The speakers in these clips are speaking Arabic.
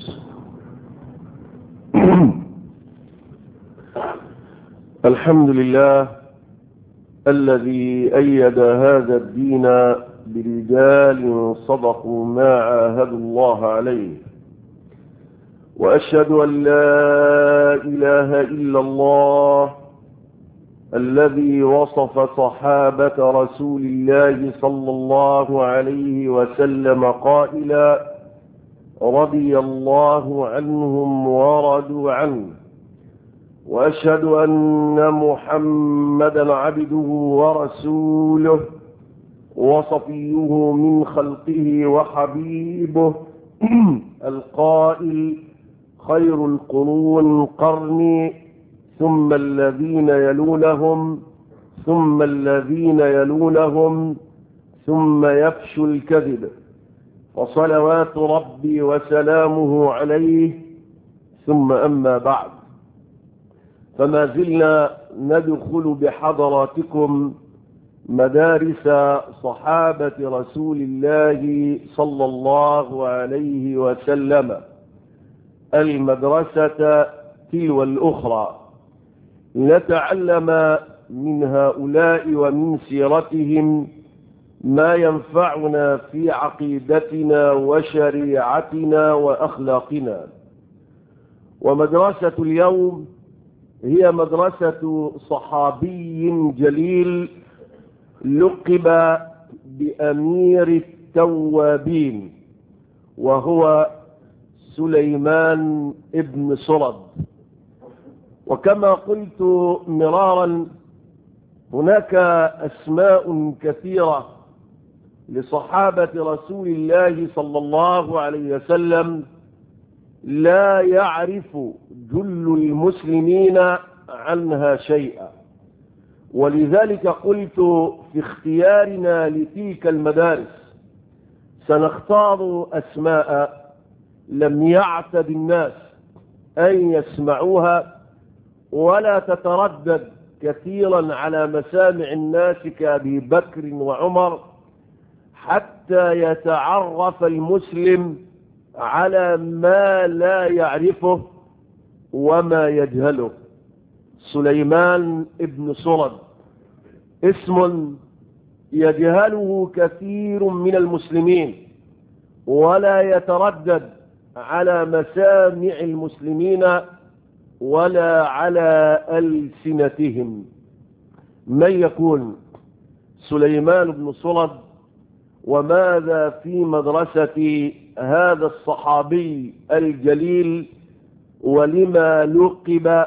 الحمد لله الذي أيد هذا الدين برجال صدقوا ما عاهدوا الله عليه، وأشهد أن لا إله إلا الله الذي وصف صحابة رسول الله صلى الله عليه وسلم قائلا: رضي الله عنهم ورضوا عنه. وأشهد أن محمدا عبده ورسوله وصفيه من خلقه وحبيبه القائل: خير القرون قرني ثم الذين يلونهم ثم الذين يلونهم ثم يفشو الكذب، وصلوات ربي وسلامه عليه. ثم أما بعد، فما زلنا ندخل بحضراتكم مدارس صحابة رسول الله صلى الله عليه وسلم، المدرسة تلو الأخرى، لنتعلم من هؤلاء ومن سيرتهم ما ينفعنا في عقيدتنا وشريعتنا وأخلاقنا. ومدرسة اليوم هي مدرسة صحابي جليل لقب بأمير التوابين، وهو سليمان ابن سرد. وكما قلت مرارا، هناك أسماء كثيرة لصحابة رسول الله صلى الله عليه وسلم لا يعرف جل المسلمين عنها شيئا، ولذلك قلت في اختيارنا لتلك المدارس سنختار أسماء لم يعتد الناس أن يسمعوها ولا تتردد كثيرا على مسامع الناس كأبي بكر وعمر، حتى يتعرف المسلم على ما لا يعرفه وما يجهله. سليمان ابن سرد اسم يجهله كثير من المسلمين ولا يتردد على مسامع المسلمين ولا على ألسنتهم. من يكون سليمان بن سرد؟ وماذا في مدرسة هذا الصحابي الجليل؟ ولما لقب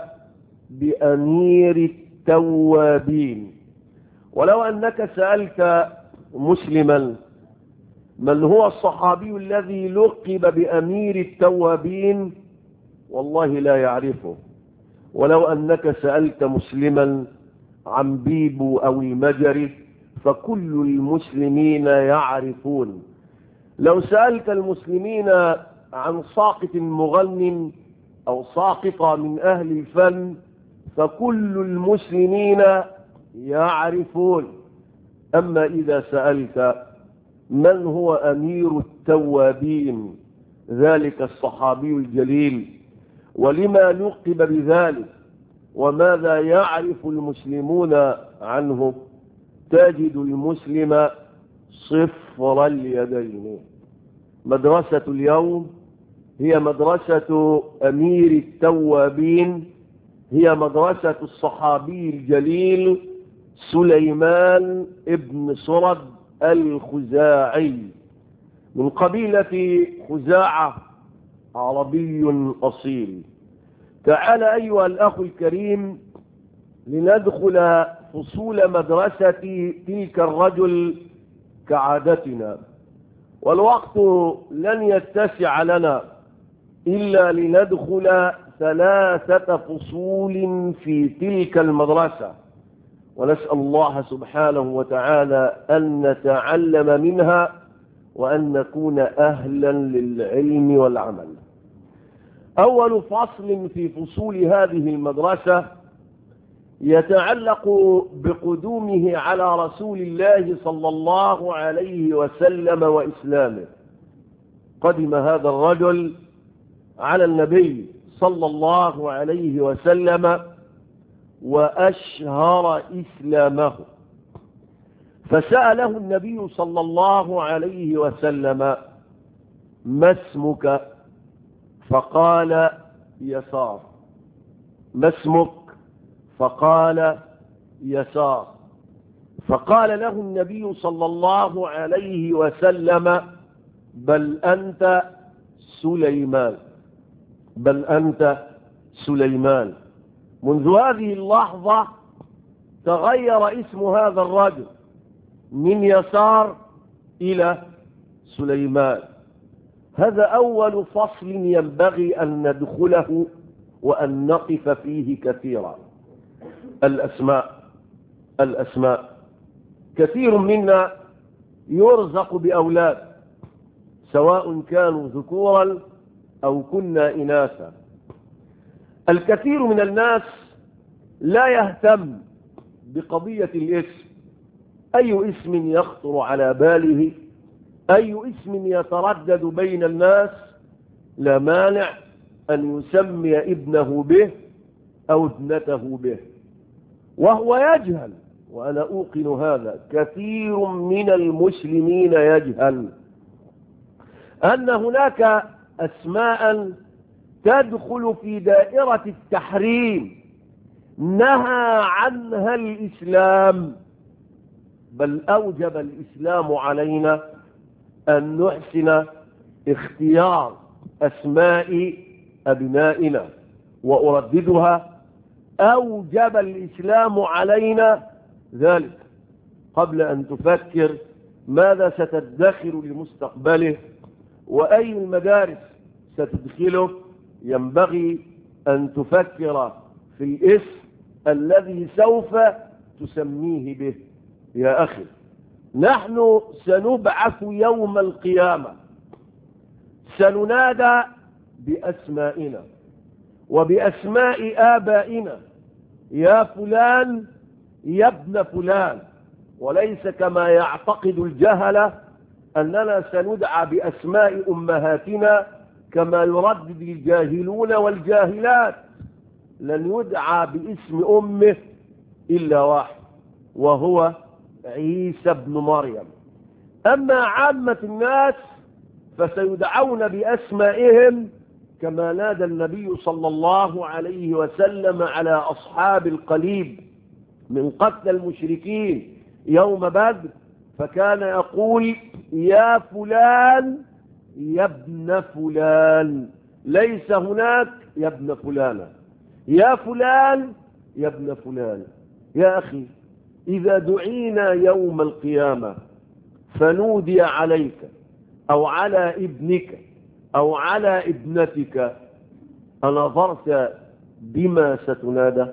بأمير التوابين؟ ولو أنك سألت مسلما من هو الصحابي الذي لقب بأمير التوابين، والله لا يعرفه. ولو أنك سألت مسلما عن بيبو أو المجري، فكل المسلمين يعرفون. لو سألت المسلمين عن ساقط مغن أو ساقطة من أهل الفن، فكل المسلمين يعرفون. أما إذا سألت من هو أمير التوابين، ذلك الصحابي الجليل، ولما لقب بذلك وماذا يعرف المسلمون عنه، تجد المسلم صفر اليدين. مدرسة اليوم هي مدرسة أمير التوابين، هي مدرسة الصحابي الجليل سليمان ابن سرد الخزاعي من قبيلة خزاعة، عربي أصيل. تعال أيها الأخ الكريم لندخل فصول مدرسة تلك الرجل كعادتنا، والوقت لن يتسع لنا إلا لندخل 3 فصول في تلك المدرسة، ونسأل الله سبحانه وتعالى أن نتعلم منها وأن نكون أهلا للعلم والعمل. أول فصل في فصول هذه المدرسة يتعلق بقدومه على رسول الله صلى الله عليه وسلم وإسلامه. قدم هذا الرجل على النبي صلى الله عليه وسلم وأشهر إسلامه، فسأله النبي صلى الله عليه وسلم: ما اسمك؟ فقال: يسار. ما اسمك؟ فقال: يسار. فقال له النبي صلى الله عليه وسلم: بل أنت سليمان، بل أنت سليمان. منذ هذه اللحظة تغير اسم هذا الرجل من يسار إلى سليمان. هذا أول فصل ينبغي أن ندخله وأن نقف فيه كثيرا. الأسماء. كثير منا يرزق بأولاد، سواء كانوا ذكورا أو كنا إناثا. الكثير من الناس لا يهتم بقضية الاسم، أي اسم يخطر على باله، أي اسم يتردد بين الناس، لا مانع أن يسمي ابنه به أو ابنته به، وهو يجهل. وأنا أوقن هذا، كثير من المسلمين يجهل أن هناك أسماء تدخل في دائرة التحريم نهى عنها الإسلام، بل أوجب الإسلام علينا أن نحسن اختيار أسماء أبنائنا. وأرددها: أوجب الإسلام علينا ذلك قبل أن تفكر ماذا ستدخر لمستقبله وأي المدارس ستدخله. ينبغي أن تفكر في الاسم الذي سوف تسميه به. يا أخي، نحن سنبعث يوم القيامة، سننادى بأسمائنا وبأسماء آبائنا: يا فلان، يا ابن فلان. وليس كما يعتقد الجهلة أننا سندعى بأسماء أمهاتنا كما يردد الجاهلون والجاهلات. لن يدعى باسم أمه إلا واحد، وهو عيسى بن مريم. أما عامة الناس فسيدعون بأسمائهم كما نادى النبي صلى الله عليه وسلم على أصحاب القليب من قتل المشركين يوم بدر، فكان يقول: يا فلان، يا ابن فلان. ليس هناك يا ابن فلان، يا فلان، يا ابن فلان. يا أخي، إذا دعينا يوم القيامة فنودي عليك أو على ابنك أو على ابنتك، أنظرت بما ستنادى؟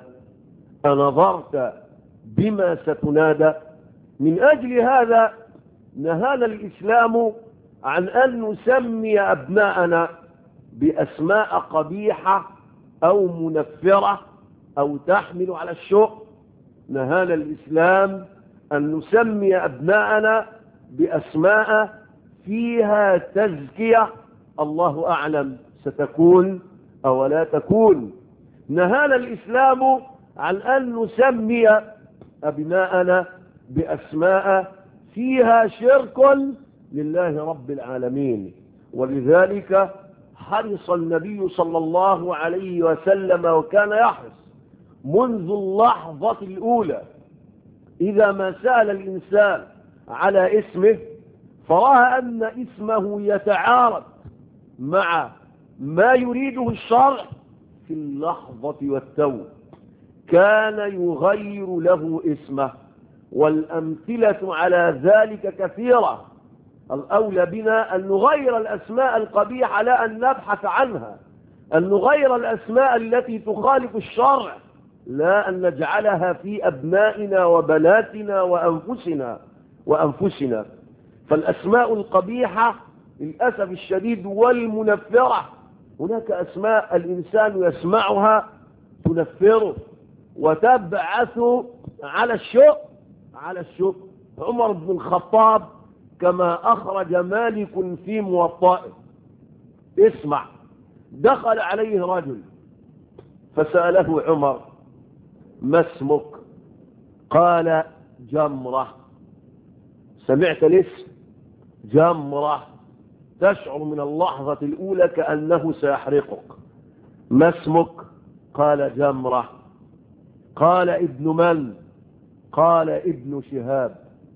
أنظرت بما ستنادى؟ من أجل هذا نهانا الإسلام عن أن نسمي أبناءنا بأسماء قبيحة أو منفرة أو تحمل على الشوق. نهانا الإسلام أن نسمي أبناءنا بأسماء فيها تزكية، الله أعلم ستكون أو لا تكون. نهانا الإسلام عن أن نسمي أبناءنا بأسماء فيها شرك لله رب العالمين. ولذلك حرص النبي صلى الله عليه وسلم، وكان يحرص منذ اللحظة الأولى إذا ما سأل الإنسان على اسمه فرأى أن اسمه يتعارض مع ما يريده الشرع في اللحظة والتو، كان يغير له اسمه. والأمثلة على ذلك كثيرة. الأولى بنا أن نغير الأسماء القبيحة لا أن نبحث عنها، أن نغير الأسماء التي تخالف الشرع لا أن نجعلها في أبنائنا وبناتنا وأنفسنا. فالأسماء القبيحة للأسف الشديد والمنفرة، هناك أسماء الإنسان يسمعها تنفره وتبعث على الشوق. عمر بن الخطاب كما أخرج مالك في موطئه، اسمع، دخل عليه رجل فسأله عمر: ما اسمك؟ قال: جمرة. سمعت الاسم؟ جمرة. تشعر من اللحظة الأولى كأنه سيحرقك. ما اسمك؟ قال: جمرة. قال: ابن من؟ قال: ابن شهاب.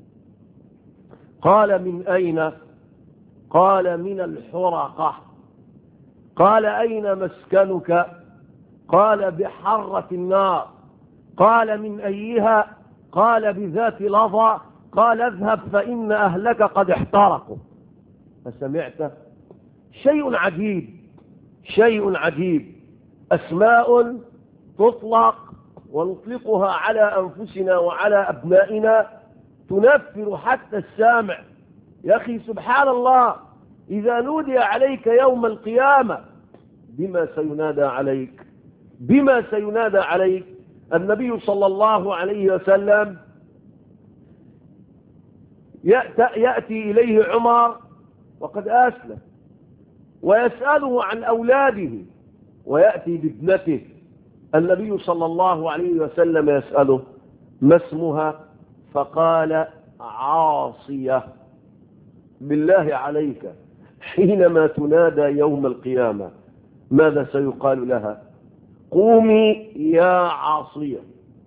قال: من أين؟ قال: من الحرقة. قال: أين مسكنك؟ قال: بحرة النار. قال: من أيها؟ قال: بذات لظى. قال: اذهب فإن أهلك قد احترقوا. فسمعت؟ شيء عجيب، شيء عجيب. أسماء تطلق ونطلقها على أنفسنا وعلى أبنائنا تنفر حتى السامع. يا أخي سبحان الله، إذا نودي عليك يوم القيامة بما سينادى عليك؟ بما سينادى عليك؟ النبي صلى الله عليه وسلم يأتي إليه عمر وقد أسلم ويسأله عن أولاده، ويأتي بابنته. النبي صلى الله عليه وسلم يسأله: ما اسمها؟ فقال: عاصية. بالله عليك، حينما تنادى يوم القيامة ماذا سيقال لها؟ قومي يا عاصية،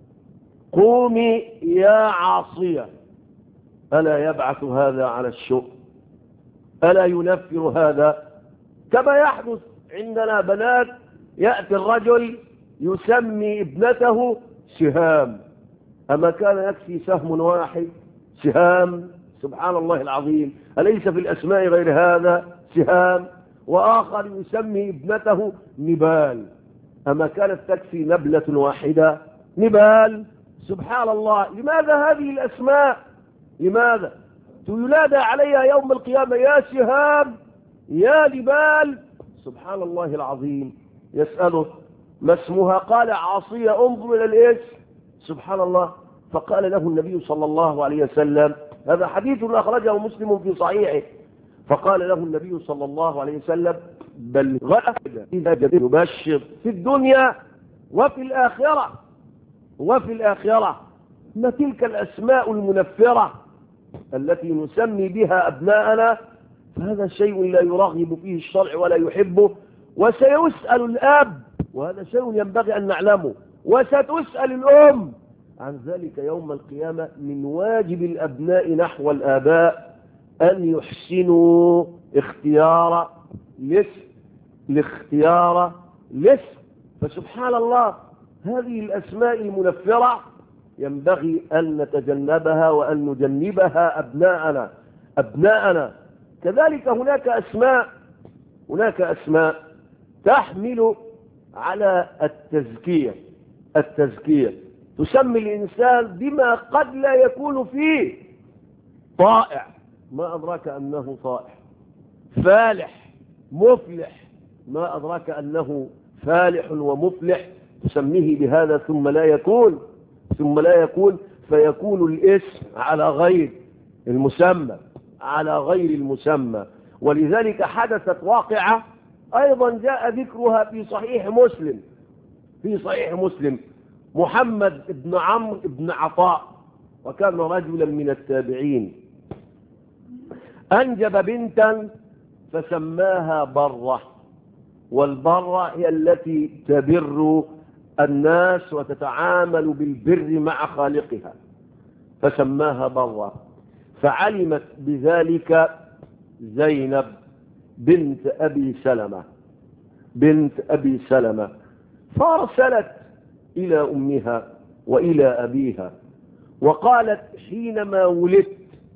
قومي يا عاصية. ألا يبعث هذا على الشؤم؟ ألا ينفر هذا؟ كما يحدث عندنا بنات، يأتي الرجل يسمي ابنته سهام. أما كان يكفي سهم واحد؟ سهام. سبحان الله العظيم، أليس في الأسماء غير هذا؟ سهام. وآخر يسمي ابنته نبال. أما كانت تكفي نبلة واحدة؟ نبال. سبحان الله، لماذا هذه الأسماء؟ لماذا ينادى عليها يوم القيامة يا سهام يا نبال؟ سبحان الله العظيم. يسأله: ما اسمها؟ قال: عاصية. انظر إلى الاسم. سبحان الله. فقال له النبي صلى الله عليه وسلم، هذا حديث أخرجه مسلم في صحيحه، فقال له النبي صلى الله عليه وسلم: بل غدا إذا جبل يبشر في الدنيا وفي الآخرة، وفي الآخرة. ما تلك الأسماء المنفرة التي نسمي بها أبناءنا؟ فهذا شيء لا يرغب فيه الشرع ولا يحبه. وسيسأل الأب، وهذا شيء ينبغي أن نعلمه، وستسأل الأم عن ذلك يوم القيامة. من واجب الأبناء نحو الآباء أن يحسنوا اختيار الاسم، الاختيار الاسم. فسبحان الله، هذه الأسماء المنفرة ينبغي أن نتجنبها وأن نجنبها أبناءنا. كذلك هناك أسماء تحمل على التزكية. تسمي الإنسان بما قد لا يكون فيه. طائع، ما أدراك أنه طائع. فالح، مفلح، ما أدراك أنه فالح ومفلح. تسميه بهذا ثم لا يكون، فيكون الاسم على غير المسمى. ولذلك حدثت واقعة أيضا جاء ذكرها في صحيح مسلم. محمد بن عمرو بن عطاء، وكان رجلا من التابعين، أنجب بنتا فسماها برة. والبرة هي التي تبر الناس وتتعامل بالبر مع خالقها، فسماها برة. فعلمت بذلك زينب بنت أبي سلمة، فارسلت إلى أمها وإلى أبيها وقالت: حينما ولدت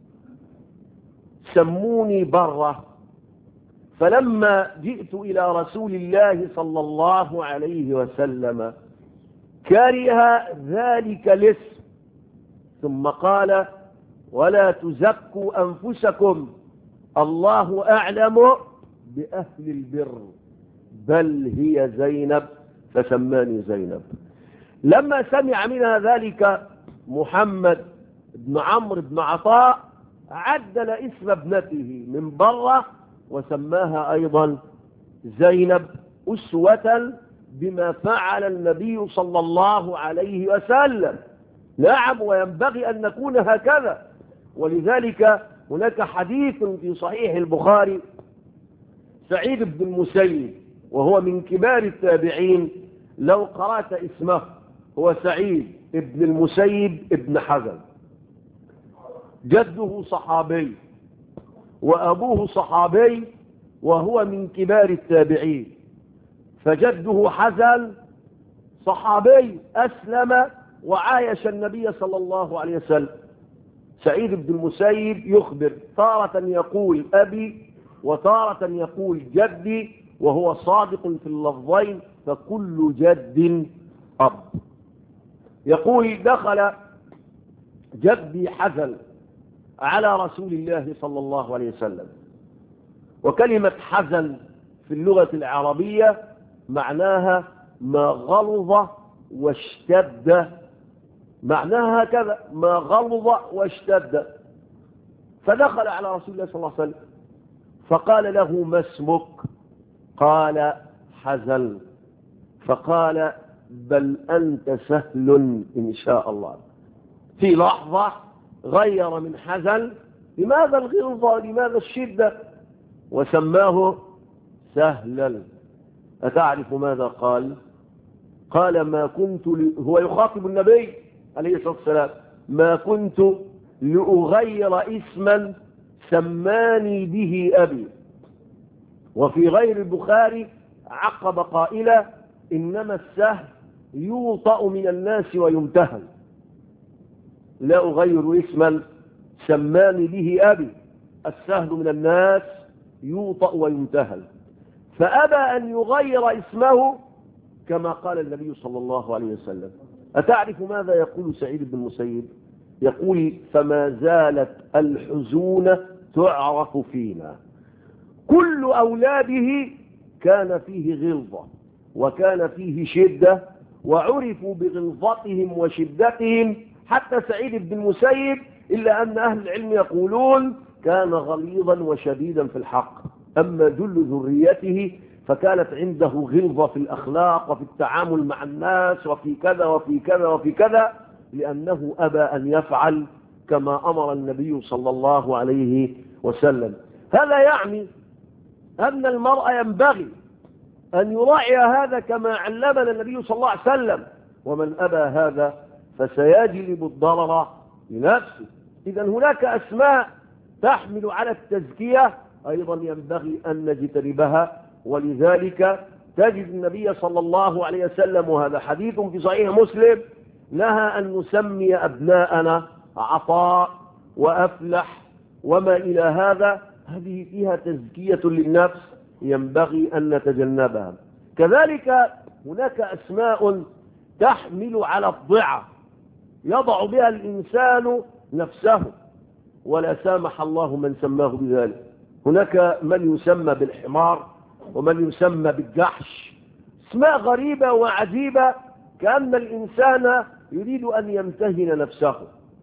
سموني برة. فلما جئت إلى رسول الله صلى الله عليه وسلم كره ذلك الاسم، ثم قال: ولا تزكوا أنفسكم، الله أعلم بأهل البر، بل هي زينب، فسماني زينب. لما سمع منها ذلك محمد بن عمرو بن عطاء عدل اسم ابنته من برة وسماها أيضا زينب، أسوة بما فعل النبي صلى الله عليه وسلم. نعم، وينبغي أن نكون هكذا. ولذلك هناك حديث في صحيح البخاري، سعيد بن المسيب وهو من كبار التابعين، لو قرأت اسمه هو سعيد بن المسيب ابن حزن، جده صحابي وأبوه صحابي وهو من كبار التابعين، فجده حزن صحابي أسلم وعايش النبي صلى الله عليه وسلم. سعيد بن المسيب يخبر تارة يقول أبي وتارة يقول جدي، وهو صادق في اللفظين، فكل جد أب. يقول دخل جدي حزن على رسول الله صلى الله عليه وسلم. وكلمة حزن في اللغة العربية معناها ما غلظ واشتد، معناها هكذا، ما غلظ واشتد. فدخل على رسول الله صلى الله عليه وسلم فقال له ما اسمك؟ قال حزن. فقال بل أنت سهل إن شاء الله. في لحظة غير من حزن لماذا الغلظة لماذا الشدة وسماه سهلا. أتعرف ماذا قال؟ قال ما كنت هو يخاطب النبي عليه الصلاة والسلام، ما كنت لأغير اسما سماني به أبي. وفي غير البخاري عقب قائلا إنما السهل يوطأ من الناس ويمتهن. لا أغير اسما سماني به أبي، السهل من الناس يوطأ ويمتهن. فأبى أن يغير اسمه كما قال النبي صلى الله عليه وسلم. أتعرف ماذا يقول سعيد بن المسيب؟ يقول فما زالت الحزون تعرف فينا. كل أولاده كان فيه غلظة وكان فيه شدة، وعرفوا بغلظتهم وشدتهم حتى سعيد بن المسيب، إلا أن أهل العلم يقولون كان غليظا وشديدا في الحق. أما جل ذريته فكانت عنده غلظة في الأخلاق وفي التعامل مع الناس وفي كذا وفي كذا وفي كذا، لأنه أبى أن يفعل كما أمر النبي صلى الله عليه وسلم. هذا يعني أن المرء ينبغي أن يراعي هذا كما علمنا النبي صلى الله عليه وسلم، ومن أبى هذا فسيجلب الضرر لنفسه. إذا هناك أسماء تحمل على التزكية أيضا ينبغي أن نجتنبها. ولذلك تجد النبي صلى الله عليه وسلم، وهذا حديث في صحيح مسلم، نهى أن نسمي أبناءنا عطاء وأفلح وما إلى هذا. هذه فيها تزكية للنفس ينبغي أن نتجنبها. كذلك هناك أسماء تحمل على الضعة يضع بها الإنسان نفسه، ولا سامح الله من سماه بذلك. هناك من يسمى بالحمار ومن يسمى بالجحش، اسماء غريبة وعجيبة، كأن الإنسان يريد أن يمتهن نفسه،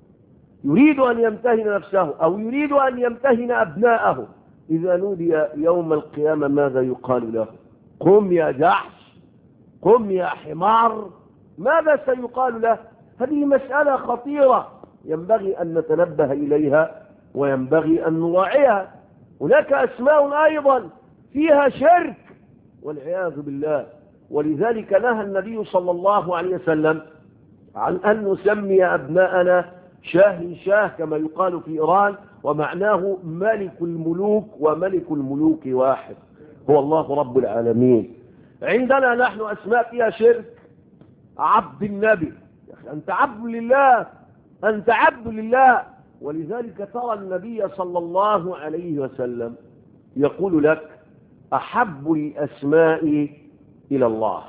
يريد أن يمتهن نفسه أو يريد أن يمتهن أبناءه. إذا نودي يوم القيامة ماذا يقال له؟ قم يا جحش، قم يا حمار، ماذا سيقال له؟ هذه مسألة خطيرة ينبغي أن نتنبه إليها وينبغي أن نراعيها. هناك أسماء أيضا فيها شرك والعياذ بالله. ولذلك نهى النبي صلى الله عليه وسلم عن أن نسمي أبناءنا شاه كما يقال في إيران، ومعناه ملك الملوك، وملك الملوك واحد هو الله رب العالمين. عندنا نحن أسماء فيها شرك. عبد النبي، أنت عبد لله، أنت عبد لله. ولذلك ترى النبي صلى الله عليه وسلم يقول لك أحب الأسماء إلى الله،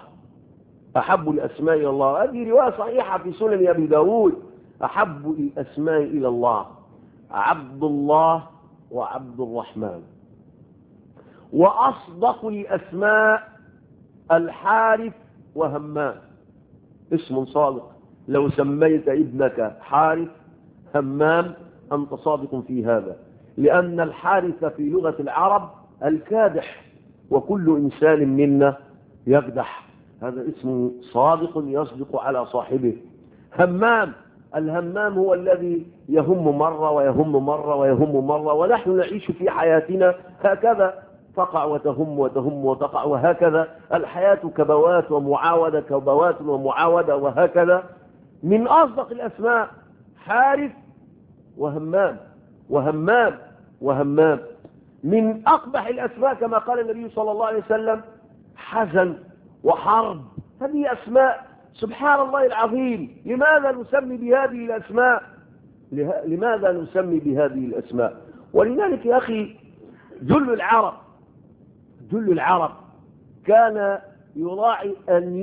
أحب الأسماء إلى الله. هذه رواية صحيحة في سنن أبي داود. أحب الأسماء إلى الله عبد الله وعبد الرحمن. وأصدق الأسماء الحارث وهمام، اسم صادق. لو سميت ابنك حارث همام أنت صادق في هذا، لأن الحارث في لغة العرب الكادح، وكل إنسان منا يقدح، هذا اسمه صادق يصدق على صاحبه. همام، الهمام هو الذي يهم مرة ويهم مرة ويهم مرة، ونحن نعيش في حياتنا هكذا، تقع وتهم وتهم وتقع، وهكذا الحياة كبوات ومعاودة، كبوات ومعاودة، وهكذا. من أصدق الأسماء حارث وهمام، وهمام وهمام. من أقبح الأسماء كما قال النبي صلى الله عليه وسلم حزن وحرب. هذه أسماء سبحان الله العظيم. لماذا نسمي بهذه الأسماء؟ لماذا نسمي بهذه الأسماء؟ ولذلك يا أخي جل العرب كان يراعي أن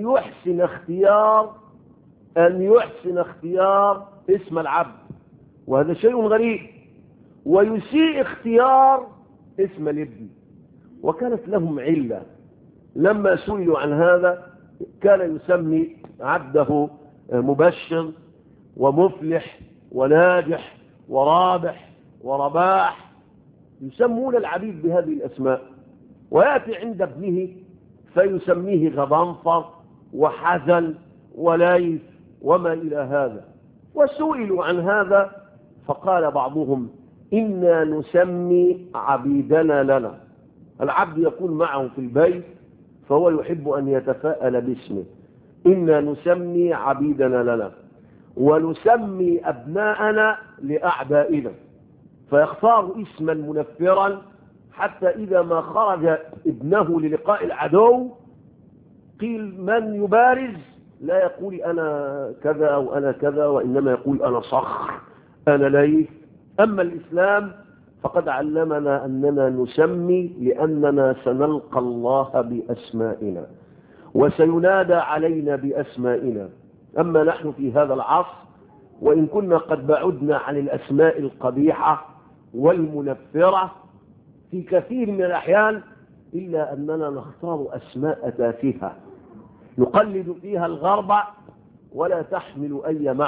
يحسن اختيار اسم العبد، وهذا شيء غريب، ويسيء اختيار اسم الابن. وكانت لهم علة، لما سئلوا عن هذا كان يسمي عبده مبشر ومفلح وناجح ورابح ورباح، يسمون العبيد بهذه الأسماء. ويأتي عند ابنه فيسميه غضنفر وحزن وليث وما إلى هذا. وسئلوا عن هذا فقال بعضهم إنا نسمي عبيدنا لنا. العبد يكون معه في البيت فهو يحب أن يتفاءل باسمه، إنا نسمي عبيدنا لنا، ونسمي أبناءنا لأعدائنا، فيختار اسما منفرا حتى إذا ما خرج ابنه للقاء العدو قيل من يبارز، لا يقول أنا كذا أو أنا كذا، وإنما يقول أنا صخر، أنا ليث. أما الإسلام فقد علمنا أننا نسمي لأننا سنلقى الله بأسمائنا وسينادى علينا بأسمائنا. أما نحن في هذا العصر وإن كنا قد بعدنا عن الأسماء القبيحة والمنفرة في كثير من الأحيان، إلا أننا نختار أسماء تافهة نقلد فيها الغرب ولا تحمل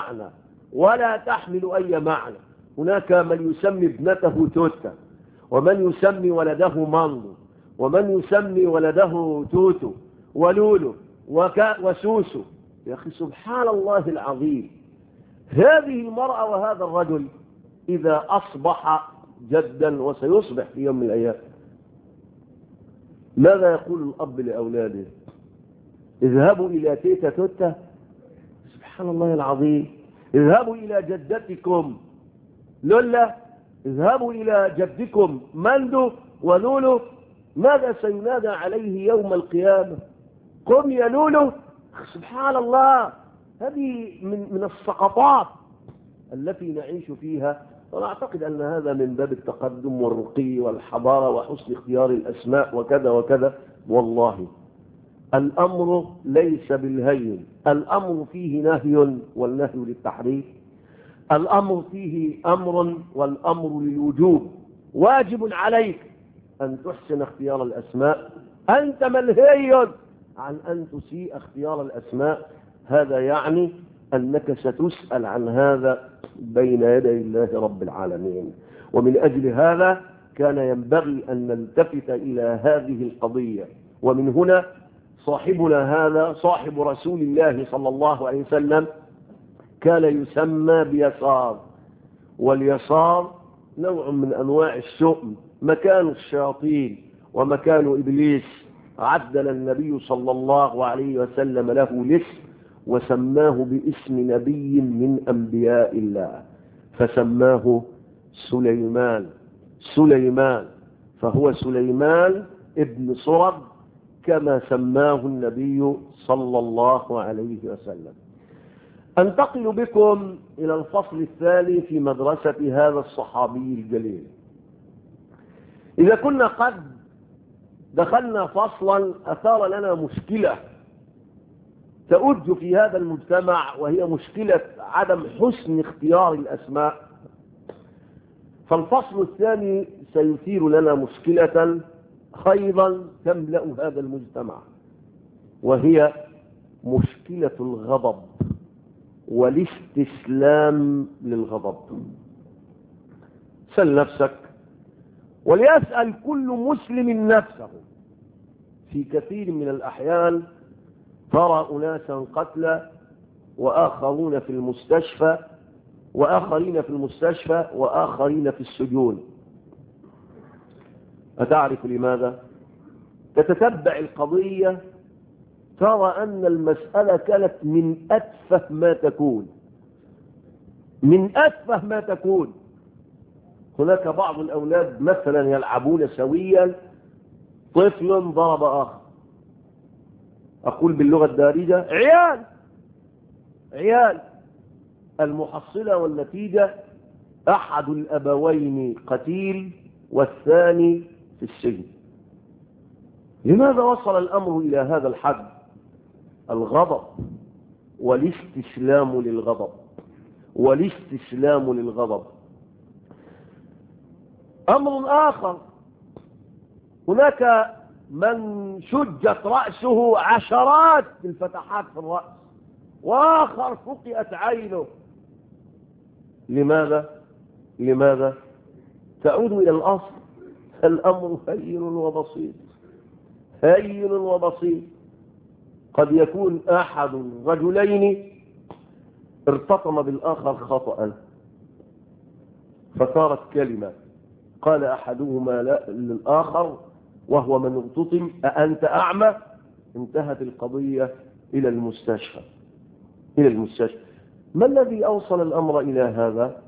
أي معنى. هناك من يسمي ابنته توتا، ومن يسمي ولده مانو، ومن يسمي ولده توتو ولولو وسوسو. يا أخي سبحان الله العظيم. هذه المرأة وهذا الرجل إذا أصبح جدا وسيصبح في يوم من الأيام، ماذا يقول الأب لأولاده؟ اذهبوا إلى تيتا توتا، سبحان الله العظيم. اذهبوا إلى جدتكم لولا، اذهبوا إلى جدكم مندو ولولو. ماذا سينادى عليه يوم القيامة؟ قم يا لولو. سبحان الله. هذه من السقطات التي نعيش فيها. وأنا أعتقد أن هذا من باب التقدم والرقي والحضارة وحسن اختيار الأسماء وكذا وكذا. والله الأمر ليس بالهين، الأمر فيه نهي والنهي للتحريم، الأمر فيه أمر والأمر للوجوب. واجب عليك أن تحسن اختيار الأسماء، أنت منهي عن أن تسيء اختيار الأسماء. هذا يعني أنك ستسأل عن هذا بين يدي الله رب العالمين. ومن أجل هذا كان ينبغي أن نلتفت إلى هذه القضية. ومن هنا صاحبنا هذا صاحب رسول الله صلى الله عليه وسلم كان يسمى بيسار، واليسار نوع من أنواع الشؤم، مكان الشياطين ومكان إبليس. عدل النبي صلى الله عليه وسلم له الاسم وسماه باسم نبي من أنبياء الله، فسماه سليمان، فهو سليمان ابن صرد كما سماه النبي صلى الله عليه وسلم. أنتقل بكم إلى الفصل الثاني في مدرسة هذا الصحابي الجليل. إذا كنا قد دخلنا فصلا أثار لنا مشكلة تؤج في هذا المجتمع، وهي مشكلة عدم حسن اختيار الأسماء، فالفصل الثاني سيثير لنا مشكلة أيضا تملأ هذا المجتمع، وهي مشكلة الغضب والاستسلام للغضب. سل نفسك وليسأل كل مسلم نفسه في كثير من الأحيان ترى أناسا قتلى وآخرون في المستشفى وآخرين في السجون. أتعرف لماذا؟ تتتبع القضية ترى أن المسألة كانت من أتفه ما تكون. هناك بعض الأولاد مثلا يلعبون سويا، طفل ضرب آخر، أقول باللغة الدارجة عيال. المحصلة والنتيجة أحد الأبوين قتيل والثاني في السجن. لماذا وصل الأمر إلى هذا الحد؟ الغضب والاستسلام للغضب. أمر آخر، هناك من شجت رأسه عشرات الفتحات في الرأس، وآخر فقئت عينه. لماذا؟ تعود إلى الأصل. الأمر هين وبسيط. قد يكون أحد الرجلين ارتطم بالآخر خطأ فصارت كلمة، قال أحدهما للآخر وهو من ارتطم: أأنت أعمى؟ انتهت القضية إلى المستشفى. ما الذي أوصل الأمر إلى هذا؟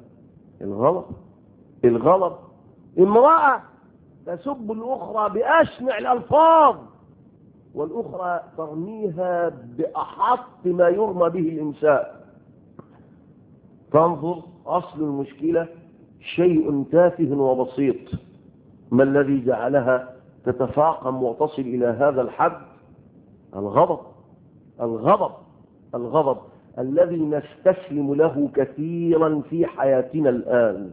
الغضب. امرأة تسب الأخرى بأشنع الألفاظ، والأخرى ترميها بأحط ما يرمى به الإنسان. تنظر، أصل المشكلة شيء تافه وبسيط. ما الذي جعلها تتفاقم وتصل إلى هذا الحد؟ الغضب الذي نستسلم له كثيرا في حياتنا الآن.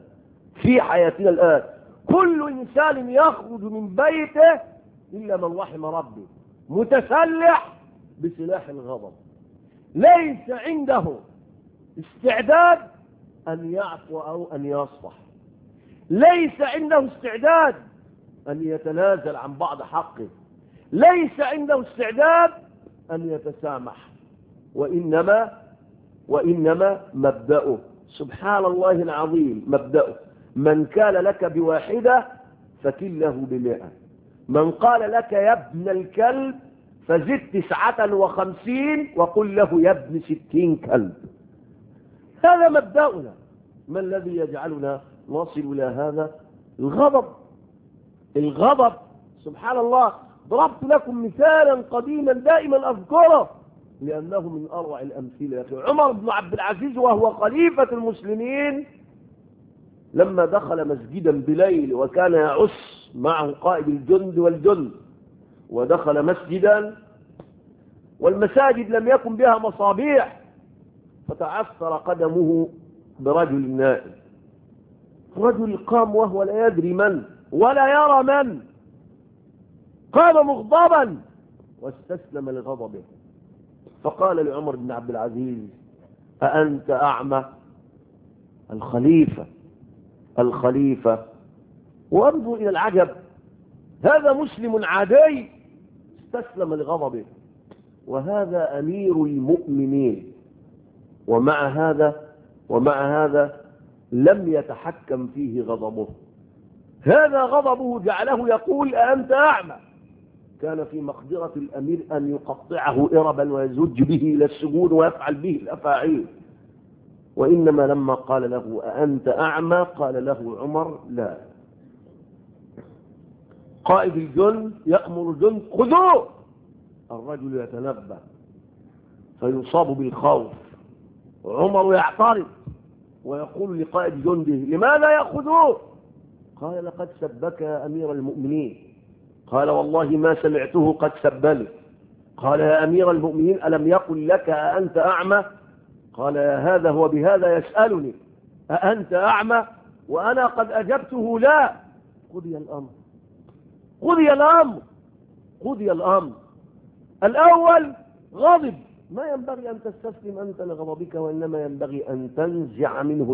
كل إنسان يخرج من بيته إلا من رحم ربي متسلح بسلاح الغضب، ليس عنده استعداد أن يعفو أو أن يصفح، ليس عنده استعداد أن يتنازل عن بعض حقه، ليس عنده استعداد أن يتسامح، وإنما مبدأه سبحان الله العظيم، مبدأه من كان لك بواحدة فكله ب100، من قال لك يا ابن الكلب فزد 59 وقل له يا ابن 60 كلب. هذا مبدأنا. ما الذي يجعلنا نصل إلى هذا؟ الغضب. سبحان الله، ضربت لكم مثالا قديما دائما أذكره لأنه من أروع الأمثلة يا أخي. عمر بن عبد العزيز وهو خليفة المسلمين لما دخل مسجدا بليل وكان يعس معه قائد الجند والجند، ودخل مسجدا والمساجد لم يكن بها مصابيح، فتعثر قدمه برجل نائم. رجل قام وهو لا يدري من ولا يرى من، قام مغضبا واستسلم لغضبه، فقال لعمر بن عبد العزيز: أأنت أعمى؟ الخليفة. وانظر إلى العجب، هذا مسلم عادي استسلم لغضبه، وهذا أمير المؤمنين، ومع هذا لم يتحكم فيه غضبه. هذا غضبه جعله يقول: أأنت أعمى؟ كان في مقدرة الأمير أن يقطعه إربا ويزج به إلى السجون ويفعل به الأفاعيل، وإنما لما قال له: أأنت أعمى؟ قال له عمر: لا. قائد الجند يأمر الجند: خذوه. الرجل يتنبه فيصاب بالخوف، عمر يعترض ويقول لقائد جنده: لماذا يأخذوه؟ قال: لقد سبك يا أمير المؤمنين. قال: والله ما سمعته قد سبني. قال: يا أمير المؤمنين ألم يقل لك أأنت أعمى؟ قال: يا هذا هو بهذا يسألني، أأنت أعمى؟ وأنا قد أجبته لا. قضي الأمر. الأول غضب، ما ينبغي أن تستسلم أنت لغضبك، وإنما ينبغي أن تنزع منه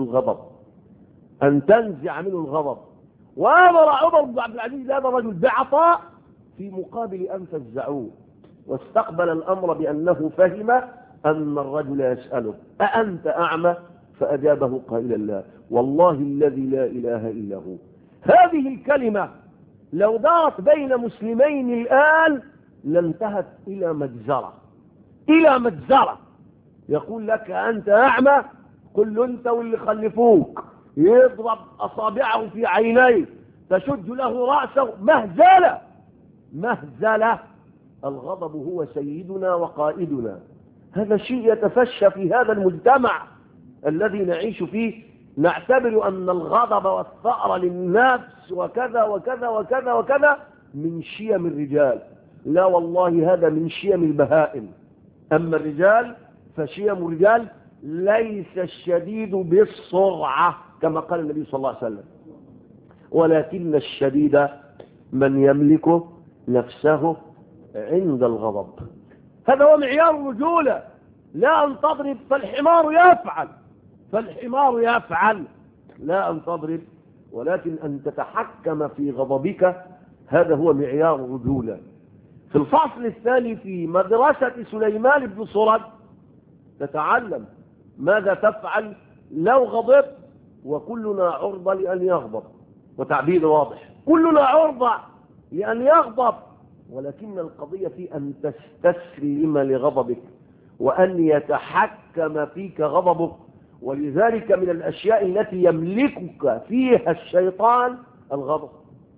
الغضب. وأمر عمر بن عبد العزيز هذا الرجل بعطاء في مقابل أن فزعوه، واستقبل الأمر بأنه فهم أن الرجل يسأله أأنت أعمى؟ فأجابه قائلا لا، والله الذي لا إله إلا هو. هذه الكلمة لو دارت بين مسلمين الآن لانتهت إلى مجزرة، إلى مجزرة. يقول لك أنت أعمى، قل أنت واللي خلفوك، يضرب أصابعه في عينيه، تشج له رأسه، مهزلة مهزلة. الغضب هو سيدنا وقائدنا. هذا شيء يتفشى في هذا المجتمع الذي نعيش فيه. نعتبر أن الغضب والثأر للنفس وكذا وكذا وكذا وكذا من شيم الرجال. لا والله، هذا من شيم البهائم. أما الرجال فشيم الرجال ليس الشديد بالسرعة كما قال النبي صلى الله عليه وسلم، ولكن الشديد من يملك نفسه عند الغضب. هذا هو معيار الرجولة. لا أن تضرب فالحمار يفعل، فالحمار يفعل، لا أن تضرب ولكن أن تتحكم في غضبك. هذا هو معيار الرجولة. في الفصل الثاني في مدرسة سليمان بن سرد تتعلم ماذا تفعل لو غضبت، وكلنا عرضة لأن يغضب، وتعبير واضح، كلنا عرضة لأن يغضب، ولكن القضية في أن تستسلم لغضبك وأن يتحكم فيك غضبك. ولذلك من الأشياء التي يملكك فيها الشيطان الغضب،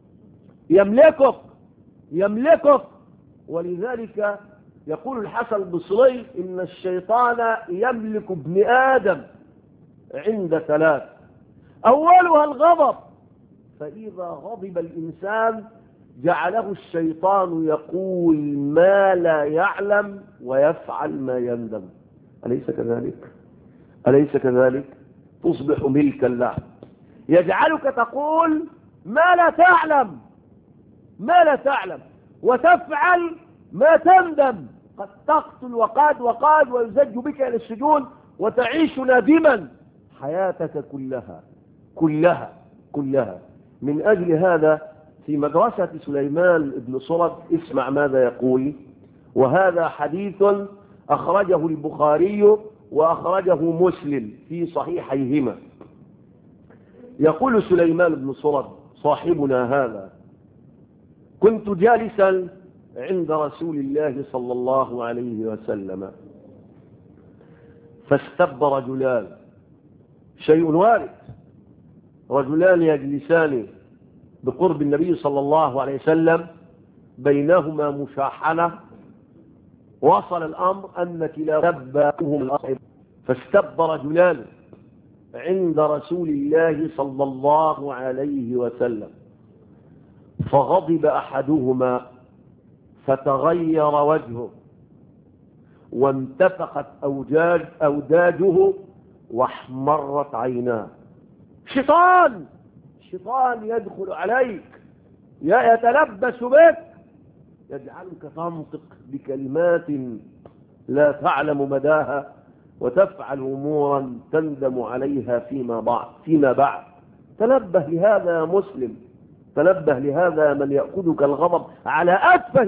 يملكك. ولذلك يقول الحسن البصري إن الشيطان يملك ابن آدم عند ثلاث، أولها الغضب، فإذا غضب الإنسان جعله الشيطان يقول ما لا يعلم ويفعل ما يندم. أليس كذلك؟ أليس كذلك؟ تصبح ملكا له، يجعلك تقول ما لا تعلم، ما لا تعلم، وتفعل ما تندم. قد تقتل وقاد ويزج بك إلى السجون وتعيش نادما حياتك كلها. من أجل هذا في مدرسة سليمان بن سرد اسمع ماذا يقول، وهذا حديث أخرجه البخاري وأخرجه مسلم في صحيحيهما. يقول سليمان بن سرد صاحبنا هذا: كنت جالسا عند رسول الله صلى الله عليه وسلم فاستب رجلان، شيء وارد، رجلان يجلسان بقرب النبي صلى الله عليه وسلم بينهما مشاحنة، وصل الأمر أن كلاهما الأصعب، فاستب رجلان عند رسول الله صلى الله عليه وسلم، فغضب أحدهما فتغير وجهه وانتفخت أوداجه واحمرت عيناه. شيطان يدخل عليك، يتلبس بك، يجعلك تنطق بكلمات لا تعلم مداها، وتفعل أمورا تندم عليها فيما بعد. تنبه لهذا يا مسلم، تنبه لهذا من يأخذك الغضب على أتفه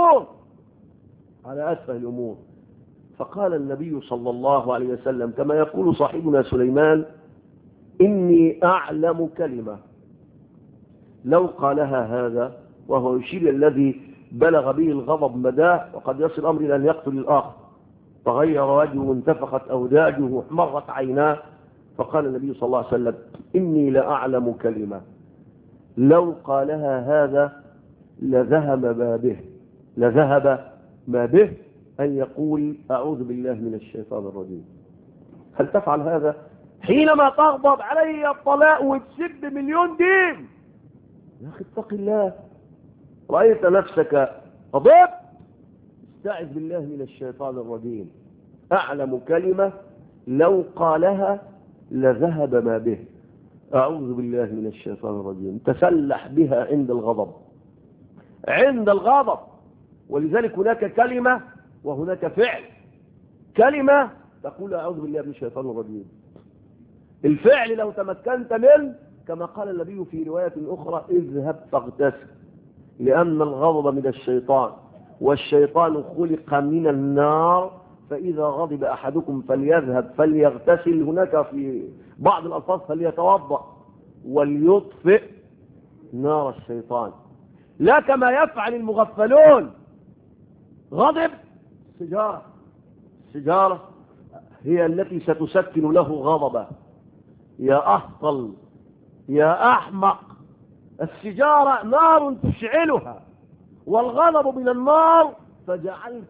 الأمور. فقال النبي صلى الله عليه وسلم كما يقول صاحبنا سليمان: إني أعلم كلمة لو قالها هذا، وهو يشير الذي بلغ به الغضب مداه، وقد يصل الأمر إلى أن يقتل الآخر. تغير وجهه وانتفخت أوداجه واحمرت عيناه. فقال النبي صلى الله عليه وسلم: إني لأعلم كلمة لو قالها هذا لذهب ما به أن يقول أعوذ بالله من الشيطان الرجيم. هل تفعل هذا حينما تغضب علي الطلاق وتسب مليون دين؟ يا أخي اتق الله، رأيت نفسك غضبت، استعذ بالله من الشيطان الرجيم. أعلم كلمة لو قالها لذهب ما به، أعوذ بالله من الشيطان الرجيم. تسلح بها عند الغضب. ولذلك هناك كلمة وهناك فعل. كلمة تقول أعوذ بالله من الشيطان الرجيم، الفعل لو تمكنت منه كما قال النبي في رواية أخرى: اذهب فاغتسل. لأن الغضب من الشيطان، والشيطان خلق من النار، فإذا غضب أحدكم فليذهب فليغتسل، هناك في بعض الألفاظ فليتوضأ وليطفئ نار الشيطان، لا كما يفعل المغفلون. غضب السجارة هي التي ستسكن له غضبه. يا أهطل يا أحمق، السجارة نار تشعلها، والغضب من النار، فجعلت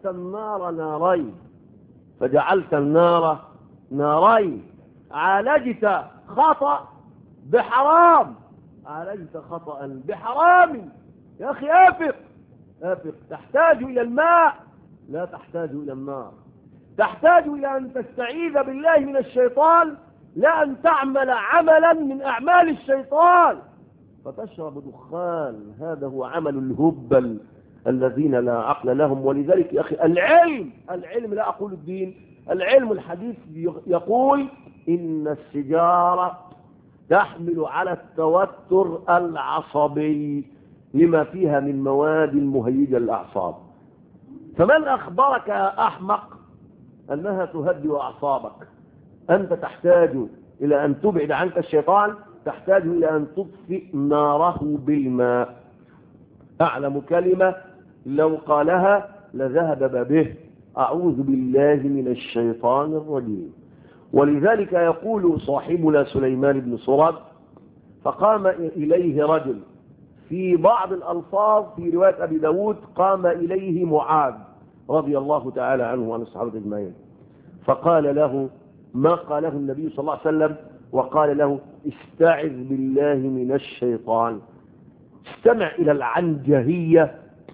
النار نارين. عالجت خطأ بحرام، عالجت خطأ بحرام. يا أخي أفق، تحتاج إلى الماء لا تحتاج إلى النار، تحتاج إلى أن تستعيذ بالله من الشيطان، لا أن تعمل عملا من أعمال الشيطان فتشرب دخان. هذا هو عمل الهبل الذين لا عقل لهم. ولذلك يا أخي العلم لا أقول الدين، العلم الحديث يقول إن السجارة تحمل على التوتر العصبي لما فيها من مواد مهيجة للأعصاب. فمن أخبرك يا أحمق أنها تهدئ أعصابك؟ أنت تحتاج إلى أن تبعد عنك الشيطان، تحتاج إلى أن تطفئ ناره بالماء. أعلم كلمة لو قالها لذهب به، أعوذ بالله من الشيطان الرجيم. ولذلك يقول صاحبنا سليمان بن سرد: فقام إليه رجل، في بعض الألفاظ في رواية أبي داود قام إليه معاذ رضي الله تعالى عنه وعن الصحابة أجمعين، فقال له ما قاله النبي صلى الله عليه وسلم، وقال له: استعذ بالله من الشيطان. استمع إلى العنجهية،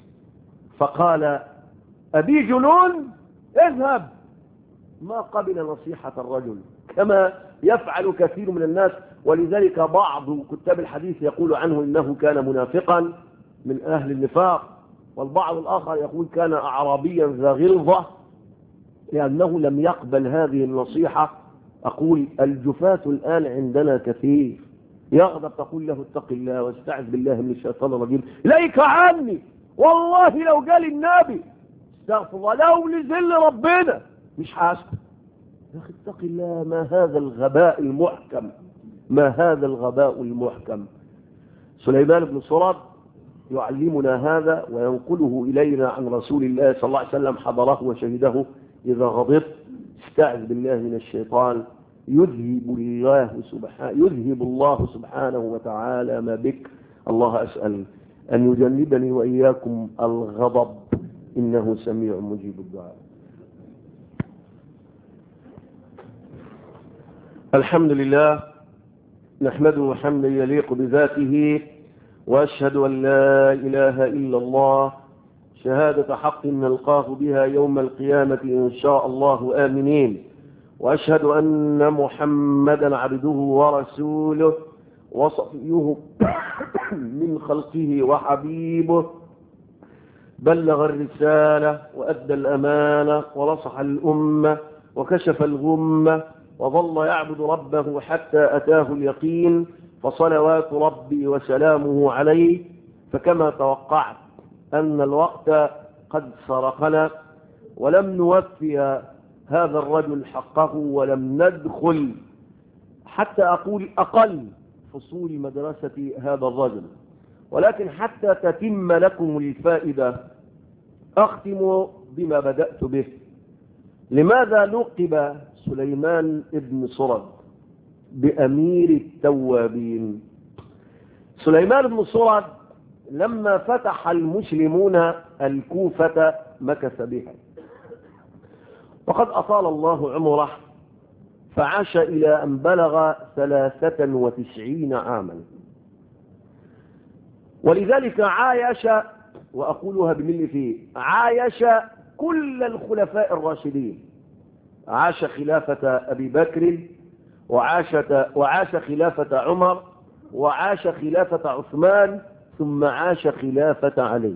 فقال: أبي جنون؟ اذهب. ما قبل نصيحة الرجل كما يفعل كثير من الناس. ولذلك بعض كتاب الحديث يقول عنه إنه كان منافقا من أهل النفاق، والبعض الآخر يقول كان أعرابيا ذا غلظة لأنه لم يقبل هذه النصيحة. أقول الجفاة الآن عندنا كثير، يغضب تقول له اتق الله واستعذ بالله من الشيطان الرجيم، ليك عني والله لو قال النبي استغفر الله لو لذل ربنا مش حاسب. يا أخي اتق الله، ما هذا الغباء المحكم، ما هذا الغباء المحكم. سليمان بن سرد يعلمنا هذا وينقله إلينا عن رسول الله صلى الله عليه وسلم، حضره وشهده: إذا غضبت استعذ بالله من الشيطان يذهب الله سبحانه وتعالى ما بك. الله أسأل أن يجنبني وإياكم الغضب، إنه سميع مجيب الدعاء. الحمد لله نحمده حمدا يليق بذاته، وأشهد أن لا إله إلا الله شهادة حق نلقاه بها يوم القيامة إن شاء الله آمنين. وأشهد أن محمدا عبده ورسوله وصفيه من خلقه وحبيبه، بلغ الرسالة وأدى الأمانة ونصح الأمة وكشف الغمة، وظل يعبد ربه حتى أتاه اليقين، فصلوات ربي وسلامه عليه. فكما توقعت أن الوقت قد سرقنا ولم نوفي هذا الرجل حقه، ولم ندخل حتى أقول أقل فصول مدرسة هذا الرجل، ولكن حتى تتم لكم الفائدة أختم بما بدأت به. لماذا لقب سليمان بن سرد بأمير التوابين؟ سليمان بن سرد لما فتح المسلمون الكوفة مكث بها، وقد أطال الله عمره فعاش إلى أن بلغ 93 عاما، ولذلك عايش، وأقولها بملي فيه، عايش كل الخلفاء الراشدين. عاش خلافة أبي بكر، وعاش خلافة عمر، وعاش خلافة عثمان، ثم عاش خلافة علي.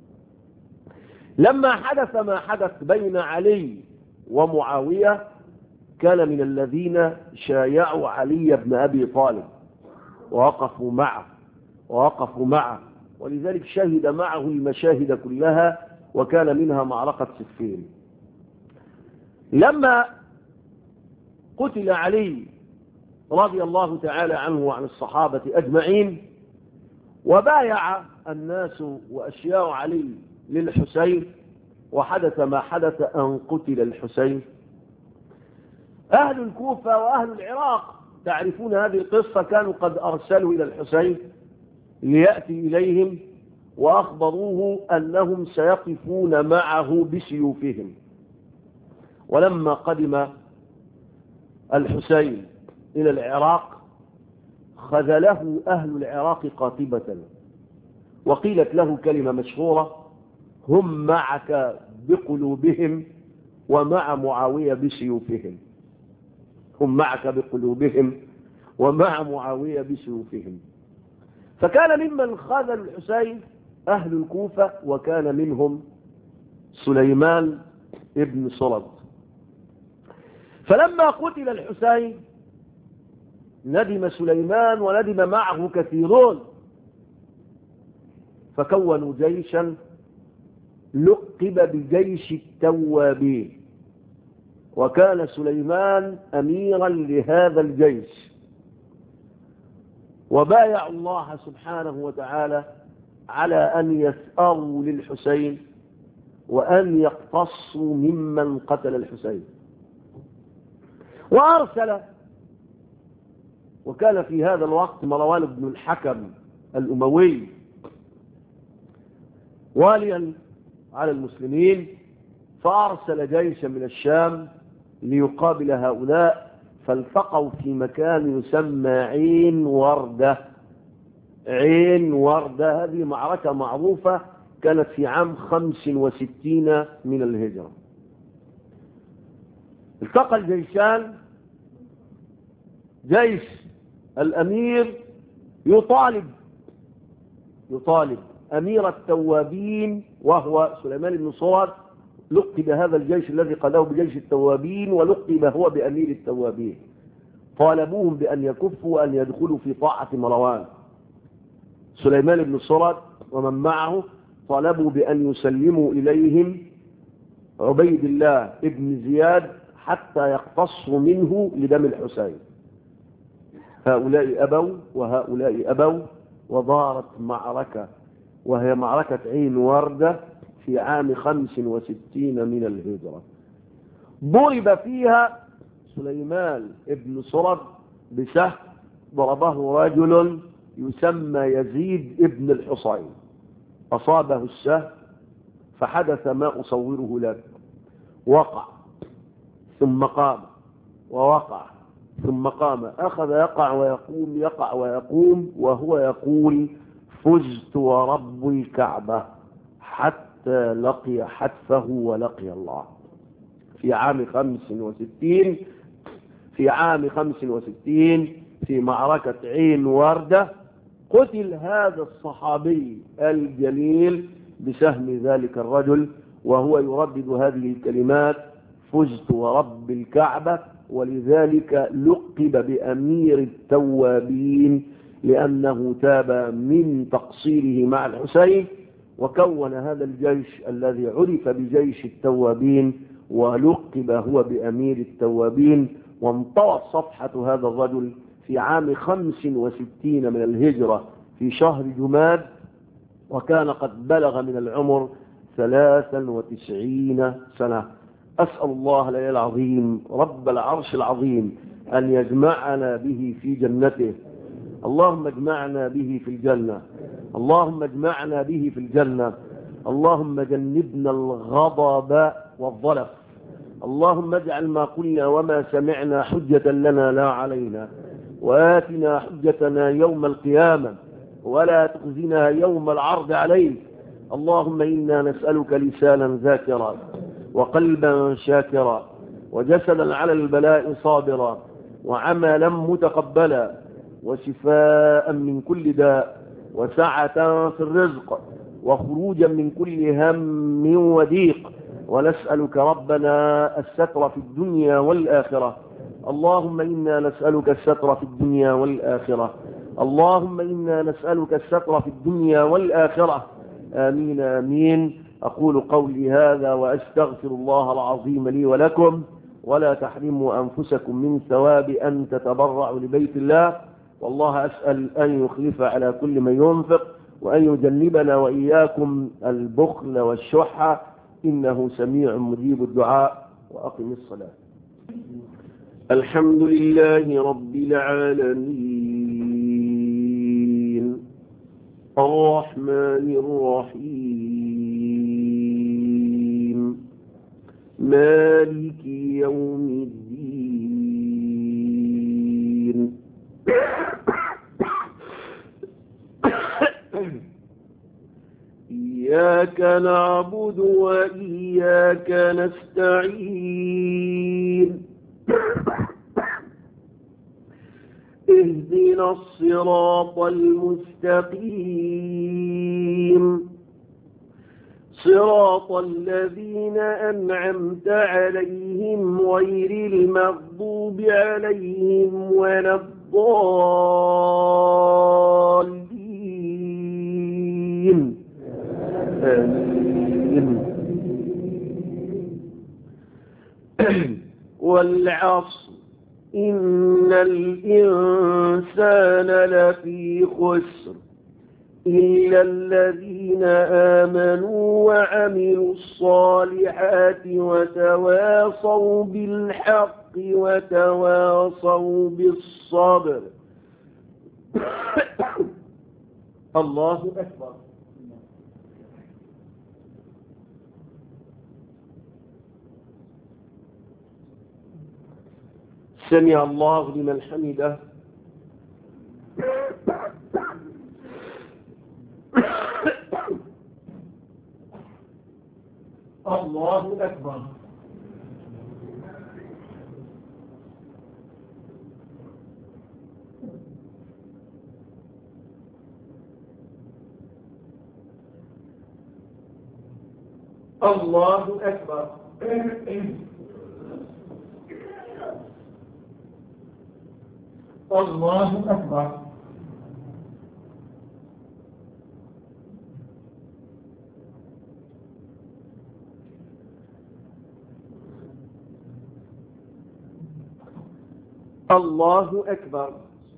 لما حدث ما حدث بين علي ومعاوية كان من الذين شايعوا علي بن أبي طالب ووقفوا معه ولذلك شهد معه المشاهد كلها، وكان منها معركة صفين. لما قتل علي رضي الله تعالى عنه وعن الصحابة أجمعين، وبايع الناس وأشياء علي للحسين، وحدث ما حدث أن قتل الحسين، أهل الكوفة وأهل العراق تعرفون هذه القصة، كانوا قد أرسلوا إلى الحسين ليأتي إليهم وأخبروه أنهم سيقفون معه بسيوفهم. ولما قدم الحسين إلى العراق خذله أهل العراق قاطبة، وقيلت له كلمة مشهورة: هم معك بقلوبهم ومع معاوية بسيوفهم. هم معك بقلوبهم ومع معاوية بسيوفهم. فكان ممن خذل الحسين أهل الكوفة، وكان منهم سليمان ابن سرد. فلما قتل الحسين ندم سليمان وندم معه كثيرون، فكونوا جيشا لقب بجيش التوابين، وكان سليمان أميرا لهذا الجيش، وبايع الله سبحانه وتعالى على أن يثأروا للحسين وأن يقتصوا ممن قتل الحسين. وأرسل، وكان في هذا الوقت مروان بن الحكم الأموي واليا على المسلمين، فأرسل جيشا من الشام ليقابل هؤلاء، فالتقوا في مكان يسمى عين وردة. عين وردة هذه معركة معروفة، كانت في عام 65 من الهجرة. التقى الجيشان، جيش الأمير يطالب أمير التوابين وهو سليمان بن سرد، لقب هذا الجيش الذي قاده بجيش التوابين، ولقب هو بأمير التوابين. طالبوهم بأن يكفوا وأن يدخلوا في طاعة مروان. سليمان بن سرد ومن معه طالبوا بأن يسلموا إليهم عبيد الله ابن زياد حتى يقتصوا منه لدم الحسين. هؤلاء أبوا وهؤلاء أبوا، ودارت معركة، وهي معركة عين وردة في عام 65 من الهجرة. ضرب فيها سليمان ابن سرد بسهم، ضربه رجل يسمى يزيد ابن الحصين، أصابه السهم فحدث ما أصوره لك: وقع ثم قام، ووقع ثم قام، أخذ يقع ويقوم، يقع ويقوم، وهو يقول: فزت ورب الكعبة، حتى لقي حتفه ولقي الله. في عام 65 في معركة عين وردة قتل هذا الصحابي الجليل بسهم ذلك الرجل، وهو يردد هذه الكلمات: فزت ورب الكعبة. ولذلك لقب بأمير التوابين، لأنه تاب من تقصيره مع الحسين، وكون هذا الجيش الذي عرف بجيش التوابين، ولقب هو بأمير التوابين. وانطوت صفحة هذا الرجل في عام 65 من الهجرة في شهر جماد، وكان قد بلغ من العمر 93 سنة. أسأل الله العلي العظيم رب العرش العظيم أن يجمعنا به في جنته. اللهم اجمعنا به في الجنة، اللهم اجمعنا به في الجنة. اللهم جنبنا الغضب والظلف. اللهم اجعل ما قلنا وما سمعنا حجة لنا لا علينا، وآتنا حجتنا يوم القيامة، ولا تخزنا يوم العرض عليك. اللهم إنا نسألك لسانا ذاكرا، وقلبا شاكرا، وجسدا على البلاء صابرا، وعملا متقبلا، وشفاء من كل داء، وسعة في الرزق، وخروجا من كل هم وضيق. ونسألك ربنا الستر في الدنيا والآخرة. اللهم إنا نسألك الستر في الدنيا والآخرة. اللهم إنا نسألك الستر في الدنيا والآخرة. آمين آمين. أقول قولي هذا وأستغفر الله العظيم لي ولكم، ولا تحرموا أنفسكم من ثواب أن تتبرعوا لبيت الله. والله أسأل أن يخلف على كل من ينفق، وأن يجنبنا وإياكم البخل والشح، إنه سميع مجيب الدعاء. وأقم الصلاة. الحمد لله رب العالمين الرحمن الرحيم مالك يوم الدين إياك نعبد وإياك نستعين اهدنا الصراط المستقيم صراط الذين أنعمت عليهم غير المغضوب عليهم ولا الضالين. آمين. والعصر إن الإنسان لفي خسر إلا الذين آمنوا وعملوا الصالحات وتواصوا بالحق وتواصوا بالصبر. الله أكبر. سمع الله لمن حمده. الله أكبر. الله أكبر. الله أكبر. الله أكبر.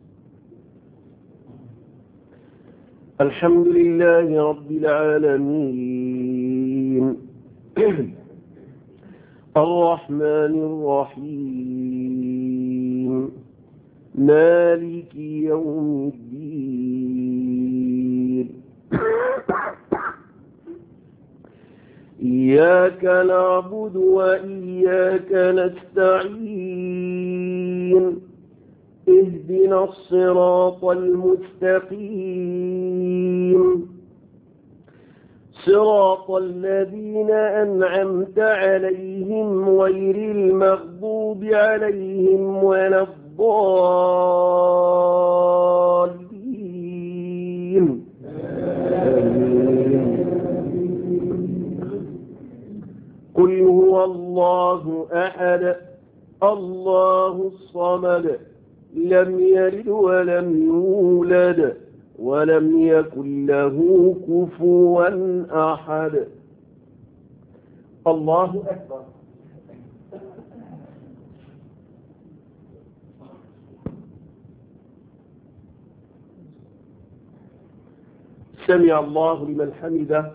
الحمد لله رب العالمين الرحمن الرحيم مالك يوم الدين إياك نعبد وإياك نستعين اهدنا الصراط المستقيم صراط الذين أنعمت عليهم غير المغضوب عليهم ولا الضالين. قل هو الله أحد الله الصمد لم يلد ولم يولد ولم يكن له كفوا أحد. الله أكبر. سمع الله لمن حمده.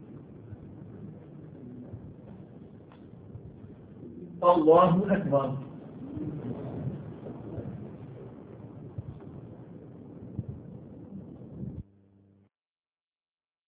الله أكبر.